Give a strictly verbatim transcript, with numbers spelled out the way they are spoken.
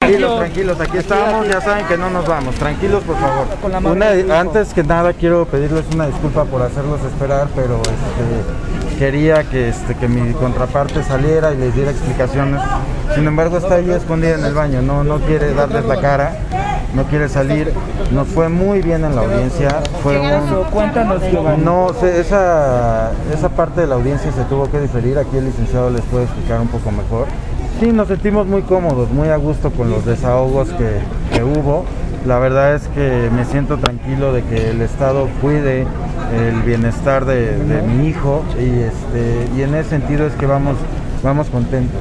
Tranquilos, tranquilos, aquí estamos, ya saben que no nos vamos, tranquilos por favor. Una, antes que nada quiero pedirles una disculpa por hacerlos esperar, pero este, quería que, este, que mi contraparte saliera y les diera explicaciones. Sin embargo está ahí escondida en el baño, no, no quiere darles la cara, no quiere salir. Nos fue muy bien en la audiencia, fue un... Cuéntanos, Giovanni. No, se, esa, esa parte de la audiencia se tuvo que diferir, aquí el licenciado les puede explicar un poco mejor. Sí, nos sentimos muy cómodos, muy a gusto con los desahogos que, que hubo. La verdad es que me siento tranquilo de que el Estado cuide el bienestar de, de mi hijo y, este, y en ese sentido es que vamos, vamos contentos.